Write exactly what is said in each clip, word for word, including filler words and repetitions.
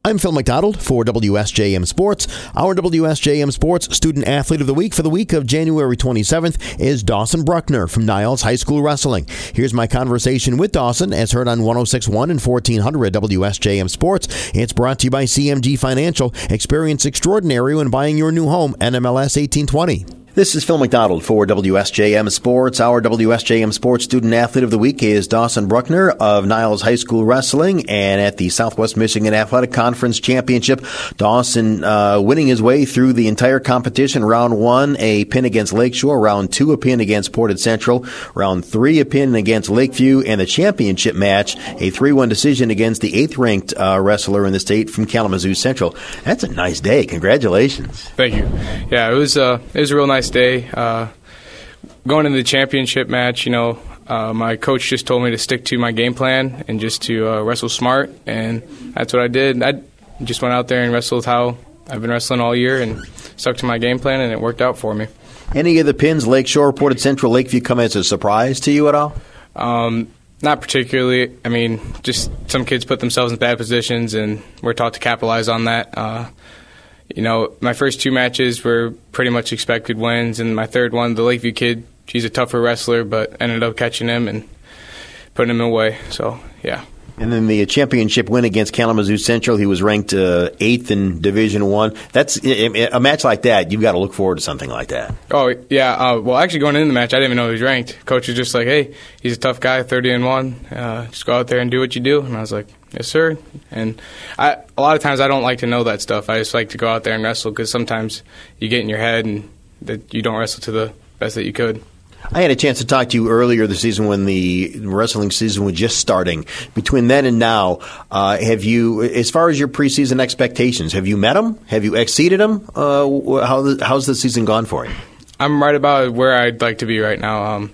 I'm Phil McDonald for W S J M Sports. Our W S J M Sports Student Athlete of the Week for the week of January twenty-seventh is Dawson Bruckner from Niles High School Wrestling. Here's my conversation with Dawson as heard on one oh six point one and fourteen hundred W S J M Sports. It's brought to you by C M G Financial. Experience extraordinary when buying your new home. N M L S eighteen twenty. This is Phil McDonald for W S J M Sports. Our W S J M Sports Student Athlete of the Week is Dawson Bruckner of Niles High School Wrestling. And at the Southwest Michigan Athletic Conference Championship, Dawson uh, winning his way through the entire competition. Round one, a pin against Lakeshore. Round two, a pin against Portage Central. Round three, a pin against Lakeview. And the championship match, a three one decision against the eighth-ranked uh, wrestler in the state from Kalamazoo Central. That's a nice day. Congratulations. Thank you. Yeah, it was, uh, it was a real nice day. Uh, going into the championship match, you know, uh, my coach just told me to stick to my game plan and just to uh, wrestle smart, and that's what I did. I just went out there and wrestled how I've been wrestling all year and stuck to my game plan, and it worked out for me. Any of the pins, Lakeshore, Portage Central, Lakeview, come as a surprise to you at all? Um, not particularly. I mean, just some kids put themselves in bad positions, and we're taught to capitalize on that. Uh, You know, my first two matches were pretty much expected wins, and my third one, the Lakeview kid, he's a tougher wrestler, but ended up catching him and putting him away. So, yeah. And then the championship win against Kalamazoo Central, he was ranked uh, eighth in Division One. That's a match like that. You've got to look forward to something like that. Oh yeah. Uh, well, actually, going into the match, I didn't even know he was ranked. Coach was just like, "Hey, he's a tough guy, thirty and one. Uh, just go out there and do what you do." And I was like, "Yes, sir." And I, a lot of times, I don't like to know that stuff. I just like to go out there and wrestle because sometimes you get in your head and that you don't wrestle to the best that you could. I had a chance to talk to you earlier this season when the wrestling season was just starting. Between then and now, uh, have you, as far as your preseason expectations, have you met them? Have you exceeded them? Uh, how the, how's the season gone for you? I'm right about where I'd like to be right now. Um,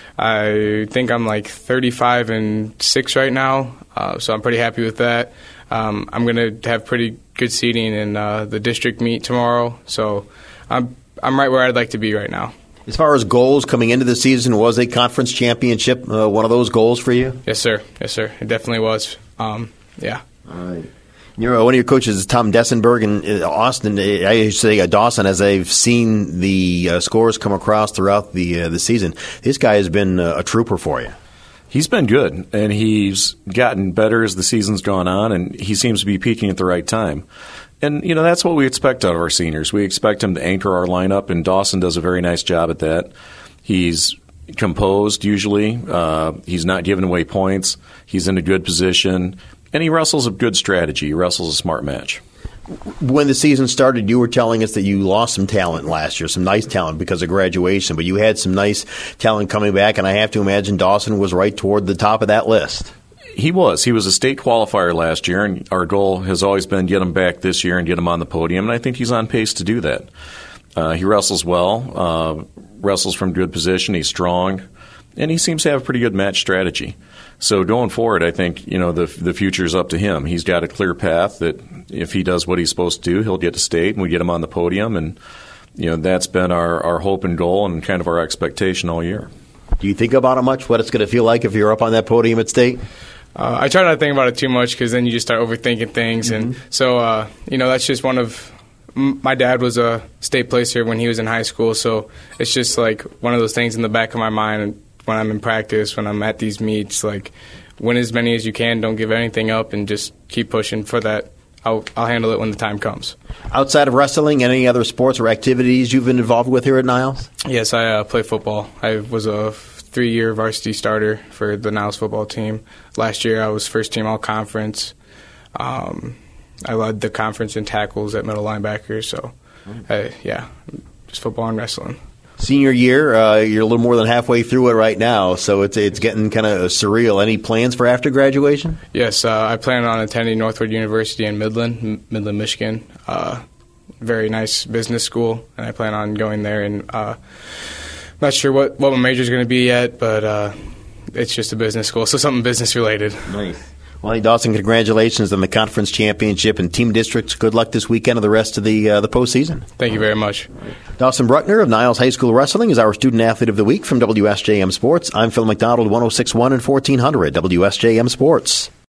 I think I'm like thirty-five and six right now, uh, so I'm pretty happy with that. Um, I'm going to have pretty good seating in uh, the district meet tomorrow, so I'm I'm right where I'd like to be right now. As far as goals coming into the season, was a conference championship uh, one of those goals for you? Yes, sir. Yes, sir. It definitely was. Um, yeah. All right. You're, one of your coaches is Tom Dessenberg in uh, Austin. I should say uh, Dawson, as I've seen the uh, scores come across throughout the uh, the season. This guy has been uh, a trooper for you. He's been good, and he's gotten better as the season's gone on, and he seems to be peaking at the right time. And, you know, that's what we expect out of our seniors. We expect him to anchor our lineup, and Dawson does a very nice job at that. He's composed usually. Uh, he's not giving away points. He's in a good position, and he wrestles a good strategy. He wrestles a smart match. When the season started, you were telling us that you lost some talent last year, some nice talent because of graduation, but you had some nice talent coming back, and I have to imagine Dawson was right toward the top of that list. He was. He was a state qualifier last year, and our goal has always been get him back this year and get him on the podium, and I think he's on pace to do that. Uh, he wrestles well, uh, wrestles from good position, he's strong, and he seems to have a pretty good match strategy. So going forward, I think, you know, the the future's up to him. He's got a clear path that if he does what he's supposed to do, he'll get to state, and we get him on the podium, and, you know, that's been our, our hope and goal and kind of our expectation all year. Do you think about it much, what it's going to feel like if you're up on that podium at state? Uh, I try not to think about it too much because then you just start overthinking things. Mm-hmm. And so, uh, you know, that's just one of m- – my dad was a state placer when he was in high school, so it's just like one of those things in the back of my mind when I'm in practice, when I'm at these meets, like win as many as you can, don't give anything up, and just keep pushing for that. I'll, I'll handle it when the time comes. Outside of wrestling, any other sports or activities you've been involved with here at Niles? Yes, I uh, play football. I was a three-year varsity starter for the Niles football team. Last year, I was first-team all-conference. Um, I led the conference in tackles at middle linebacker. So, uh, yeah, just football and wrestling. Senior year, uh, you're a little more than halfway through it right now, so it's it's getting kind of surreal. Any plans for after graduation? Yes, uh, I plan on attending Northwood University in Midland, Midland, Michigan. Uh, very nice business school, and I plan on going there. And uh, not sure what, what my major is going to be yet, but uh, it's just a business school, so something business related. Nice. Well, hey, Dawson, congratulations on the conference championship and team districts. Good luck this weekend and the rest of the uh, the postseason. Thank you very much. Dawson Bruckner of Niles High School Wrestling is our Student Athlete of the Week from W S J M Sports. I'm Phil McDonald, one oh six point one and fourteen hundred W S J M Sports.